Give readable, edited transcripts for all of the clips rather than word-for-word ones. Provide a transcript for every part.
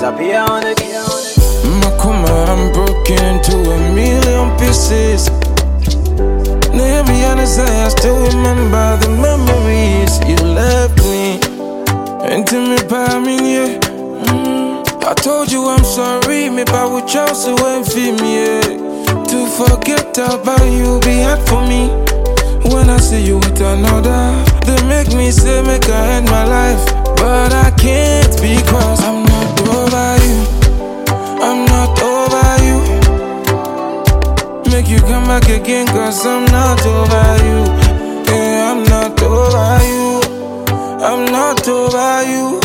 Sapia on it. Makuma, I'm broken into a million pieces. Now be honest, I still remember the memories you left me. Intimate by me, yeah. I told you I'm sorry, maybe I would choose to wait for me, yeah. To forget about you be hard for me. When I see you with another, they make me say make I end my life, but I can't because I'm not over you. I'm not over you. Make you come back again cause I'm not over you. Yeah, I'm not over you. I'm not over you.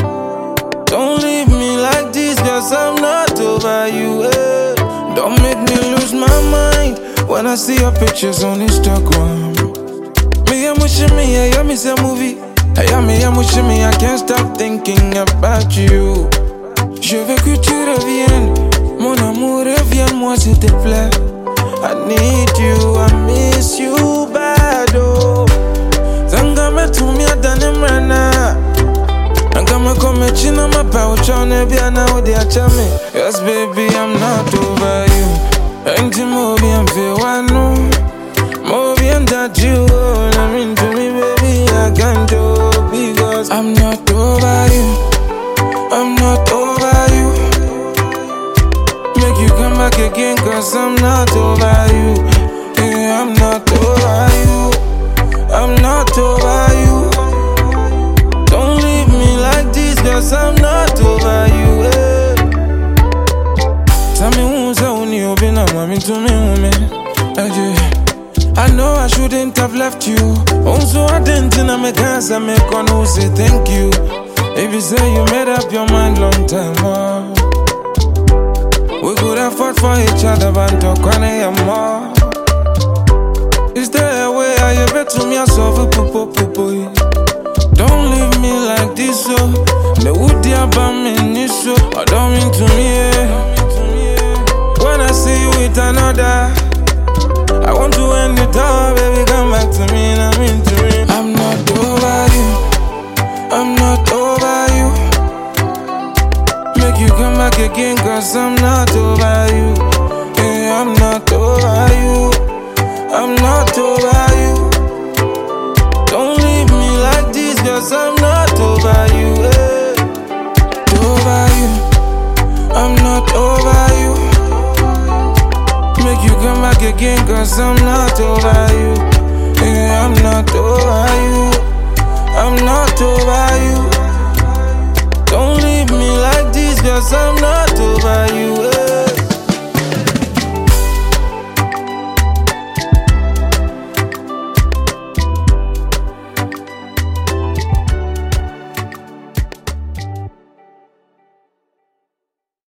Don't leave me like this cause I'm not over you. Yeah. Don't make me lose my mind when I see your pictures on Instagram. Me, I'm wishing me, I miss a movie. I'm wishing me, I can't stop thinking about you. Je veux que tu reviennes, mon amour, reviens-moi s'il te plaît. I need you, I miss you bad, oh. Zanga me to me, I done him right now. Zanga me come china my pouch on a biana with the achame. Yes, baby, I'm not over you. Ain't you movie and feel one, no. Movie and that you, I mean to me, baby, I can't do because I'm not over you. I'm not over you. Make you come back again cause I'm not over you. Yeah, I'm not over you. I'm not over you. Don't leave me like this cause I'm not over you. Yeah. Tell me who's the one you've been a mommy to me, woman. I know I shouldn't have left you. Also I didn't make hands I make on who say thank you. If you say you made up your mind long time, oh. We could have fought for each other, but talk on it more. Is there a way I bet to me I solve it, poo. Don't leave me like this, so me would dear about me, so I don't mean to me, yeah. When I see you with another, I want to end it all, baby, come back to me, I mean to me. I'm not over you. I'm not over you. Make you come back again cause I'm not over you. Yeah, I'm not over you. I'm not over you. Don't leave me like this cause I'm not over you. Yeah. Over you. I'm not over you. Make you come back again cause I'm not over you. Yeah, I'm not over you. I'm not over you. Don't leave me like this cause I'm not